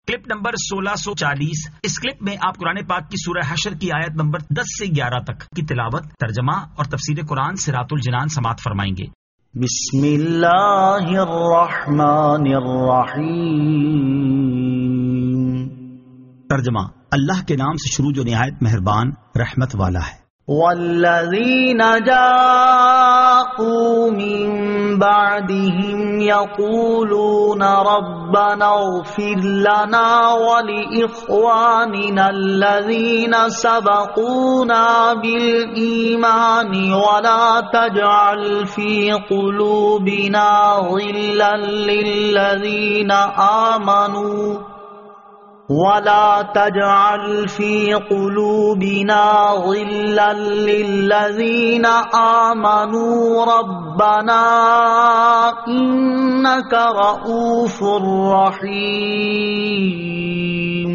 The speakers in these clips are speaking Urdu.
Clip number 1640۔ اس کلپ میں آپ قرآن پاک کی سورہ حشر کی آیت نمبر 10 سے 11 تک کی تلاوت، ترجمہ اور تفسیر قرآن صراط الجنان سماعت فرمائیں گے۔ بسم اللہ الرحمن الرحیم۔ ترجمہ، اللہ کے نام سے شروع جو نہایت مہربان رحمت والا ہے۔ والذین جاءوا من بعدهم يقولون ربنا اغفر لنا ولإخواننا الذين سبقونا بالإيمان ولا تجعل في قلوبنا غلا للذين آمنوا ولا تجعل في قلوبنا غلا للذين آمنوا ربنا إنك رؤوف رحيم۔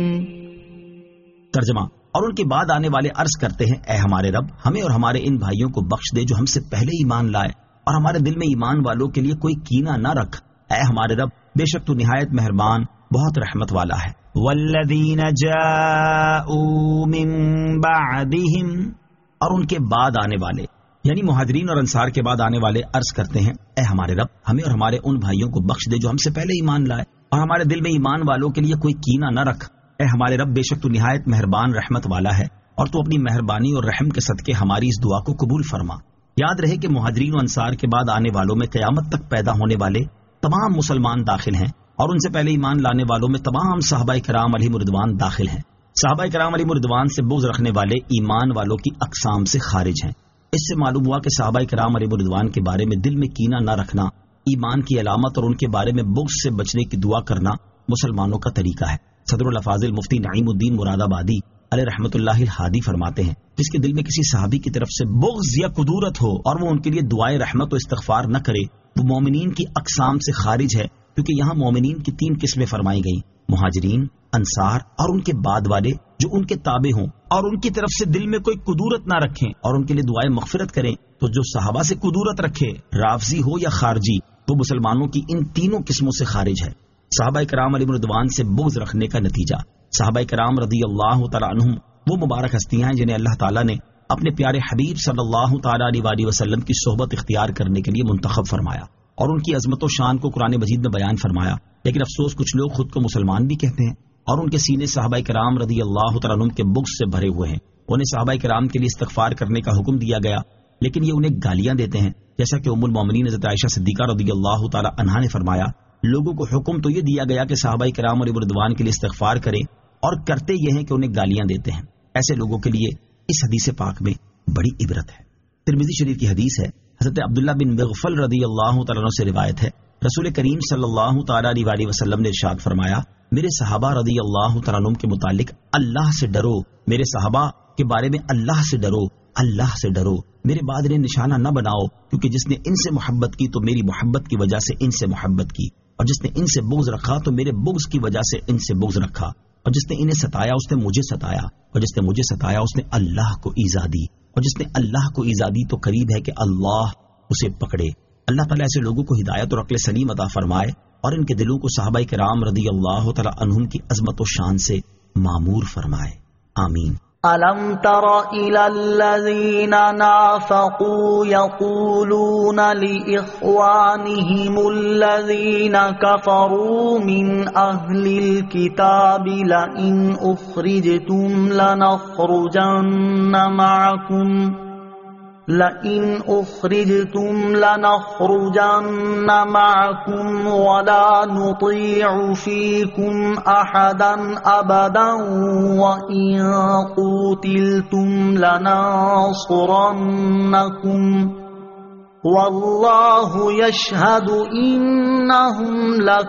ترجمہ، اور ان کے بعد آنے والے عرض کرتے ہیں، اے ہمارے رب، ہمیں اور ہمارے ان بھائیوں کو بخش دے جو ہم سے پہلے ایمان لائے، اور ہمارے دل میں ایمان والوں کے لیے کوئی کینہ نہ رکھ۔ اے ہمارے رب، بے شک تو نہایت مہربان بہت رحمت والا ہے۔ والذین جاءوا من بعدهم، اور ان کے بعد آنے والے یعنی مہاجرین اور انصار کے بعد آنے والے عرض کرتے ہیں، اے ہمارے رب، ہمیں اور ہمارے ان بھائیوں کو بخش دے جو ہم سے پہلے ایمان لائے، اور ہمارے دل میں ایمان والوں کے لیے کوئی کینہ نہ رکھ۔ اے ہمارے رب، بے شک تو نہایت مہربان رحمت والا ہے، اور تو اپنی مہربانی اور رحم کے صدقے ہماری اس دعا کو قبول فرما۔ یاد رہے کہ مہاجرین و انصار کے بعد آنے والوں میں قیامت تک پیدا ہونے والے تمام مسلمان داخل ہیں، اور ان سے پہلے ایمان لانے والوں میں تمام صحابہ کرام علیہم رضوان داخل ہیں۔ صحابہ کرام علیہم رضوان سے بغض رکھنے والے ایمان والوں کی اقسام سے خارج ہیں۔ اس سے معلوم ہوا کہ صحابہ کرام علیہم رضوان کے بارے میں دل میں کینہ نہ رکھنا ایمان کی علامت، اور ان کے بارے میں بغض سے بچنے کی دعا کرنا مسلمانوں کا طریقہ ہے۔ صدر الافاضل مفتی نعیم الدین مراد آبادی علیہ رحمۃ اللہ الہادی فرماتے ہیں، جس کے دل میں کسی صحابی کی طرف سے بغض یا کدورت ہو اور وہ ان کے لیے دعائے رحمت و استغفار نہ کرے، وہ مومنین کی اقسام سے خارج ہے، کیونکہ یہاں مومنین کی 3 قسمیں فرمائی گئیں، مہاجرین، انصار اور ان کے بعد والے جو ان کے تابع ہوں، اور ان کی طرف سے دل میں کوئی کدورت نہ رکھیں اور ان کے لیے دعائیں مغفرت کریں۔ تو جو صحابہ سے کدورت رکھے، رافضی ہو یا خارجی، وہ مسلمانوں کی ان تینوں قسموں سے خارج ہے۔ صحابہ کرام علیہم رضوان سے بغض رکھنے کا نتیجہ، صحابہ کرام رضی اللہ تعالی عنہم وہ مبارک ہستیاں ہیں جنہیں اللہ تعالیٰ نے اپنے پیارے حبیب صلی اللہ تعالی علیہ وسلم کی صحبت اختیار کرنے کے لیے منتخب فرمایا، اور ان کی عظمت و شان کو قرآن مجید میں بیان فرمایا۔ لیکن افسوس کچھ لوگ خود کو مسلمان بھی کہتے ہیں، اور ان کے سینے صحابہ کرام رضی اللہ تعالیٰ عنہم کے بغض سے بھرے ہوئے ہیں۔ انہیں صحابہ کرام کے لیے استغفار کرنے کا حکم دیا گیا، لیکن یہ انہیں گالیاں دیتے ہیں، جیسا کہ ام المومنین حضرت عائشہ صدیقہ رضی اللہ تعالیٰ عنہا نے فرمایا، لوگوں کو حکم تو یہ دیا گیا کہ صحابہ کرام علیہ رضوان کے لیے استغفار کریں، اور کرتے یہ ہیں کہ انہیں گالیاں دیتے ہیں۔ ایسے لوگوں کے لیے اس حدیث پاک میں بڑی عبرت ہے۔ ترمذی شریف کی حدیث ہے، حضرت عبداللہ بن مغفل رضی اللہ تعالیٰ عنہ سے روایت ہے، رسول کریم صلی اللہ تعالیٰ علیہ وسلم نے ارشاد فرمایا، میرے صحابہ رضی اللہ تعالیٰ عنہ کے متعلق اللہ سے ڈرو، میرے صحابہ کے بارے میں اللہ سے ڈرو، اللہ سے ڈرو، میرے بعد انہیں نشانہ نہ بناؤ، کیونکہ جس نے ان سے محبت کی تو میری محبت کی وجہ سے ان سے محبت کی، اور جس نے ان سے بغض رکھا تو میرے بغض کی وجہ سے ان سے بغض رکھا، اور جس نے انہیں ستایا اس نے مجھے ستایا، اور جس نے مجھے ستایا اس نے اللہ کو ایذا دی، اور جس نے اللہ کو ایذا دی تو قریب ہے کہ اللہ اسے پکڑے۔ اللہ تعالیٰ ایسے لوگوں کو ہدایت اور عقل سلیم عطا فرمائے، اور ان کے دلوں کو صحابہ کرام رضی اللہ تعالیٰ عنہم کی عظمت و شان سے معمور فرمائے، آمین۔ أَلَمْ تَرَ إِلَى الَّذِينَ نَافَقُوا يَقُولُونَ لِإِخْوَانِهِمُ الَّذِينَ كَفَرُوا مِنْ أَهْلِ الْكِتَابِ لَئِنْ أُخْرِجْتُمْ لَنَخْرُجَنَّ مَعَكُمْ وَلَا نُطِيعُ فِيكُمْ أَحَدًا أَبَدًا وَإِنْ قُوتِلْتُمْ لَنَنصُرَنَّكُمْ وَاللَّهُ يَشْهَدُ إِنَّهُمْ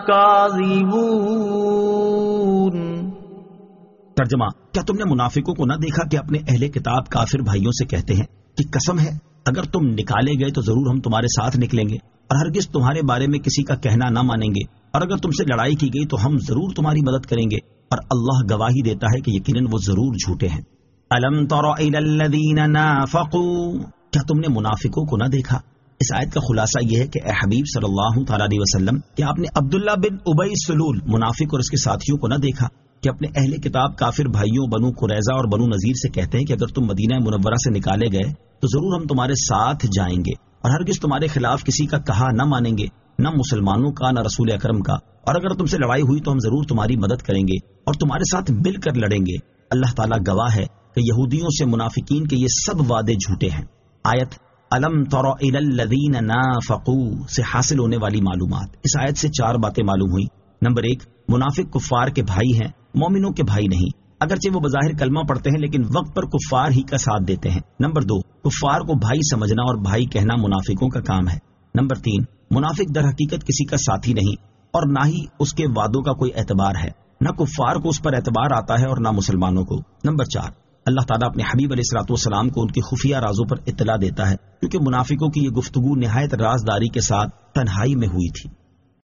لَكَاذِبُونَ۔ ترجمہ، کیا تم نے منافقوں کو نہ دیکھا کہ اپنے اہل کتاب کافر بھائیوں سے کہتے ہیں کہ قسم ہے اگر تم نکالے گئے تو ضرور ہم تمہارے ساتھ نکلیں گے، اور ہرگز تمہارے بارے میں کسی کا کہنا نہ مانیں گے، اور اگر تم سے لڑائی کی گئی تو ہم ضرور تمہاری مدد کریں گے، اور اللہ گواہی دیتا ہے کہ یقیناً وہ ضرور جھوٹے ہیں۔ الم تر الی الذین نافقوا، کیا تم نے منافقوں کو نہ دیکھا اس آیت کا خلاصہ یہ ہے کہ اے حبیب صلی اللہ تعالیٰ علیہ وسلم، کیا آپ نے عبداللہ بن ابی سلول منافق اور اس کے ساتھیوں کو نہ دیکھا کہ اپنے اہل کتاب کافر بھائیوں بنو قریظہ اور بنو نذیر سے کہتے ہیں کہ اگر تم مدینہ منورہ سے نکالے گئے تو ضرور ہم تمہارے ساتھ جائیں گے اور ہرگز تمہارے خلاف کسی کا کہا نہ مانیں گے، نہ مسلمانوں کا نہ رسول اکرم کا، اور اگر تم سے لڑائی ہوئی تو ہم ضرور تمہاری مدد کریں گے اور تمہارے ساتھ مل کر لڑیں گے۔ اللہ تعالیٰ گواہ ہے کہ یہودیوں سے منافقین کے یہ سب وعدے جھوٹے ہیں۔ آیت الم تر الی الذین نافقوا سے حاصل ہونے والی معلومات۔ اس آیت سے 4 باتیں معلوم ہوئی۔ نمبر 1، منافق کفار کے بھائی ہیں، مومنوں کے بھائی نہیں، اگرچہ وہ بظاہر کلمہ پڑھتے ہیں لیکن وقت پر کفار ہی کا ساتھ دیتے ہیں۔ نمبر 2، کفار کو بھائی سمجھنا اور بھائی کہنا منافقوں کا کام ہے۔ نمبر 3، منافق در حقیقت کسی کا ساتھی نہیں اور نہ ہی اس کے وعدوں کا کوئی اعتبار ہے، نہ کفار کو اس پر اعتبار آتا ہے اور نہ مسلمانوں کو۔ نمبر 4، اللہ تعالیٰ اپنے حبیب علیہ الصلوۃ والسلام کو ان کی خفیہ رازوں پر اطلاع دیتا ہے، کیونکہ منافقوں کی یہ گفتگو نہایت رازداری کے ساتھ تنہائی میں ہوئی تھی۔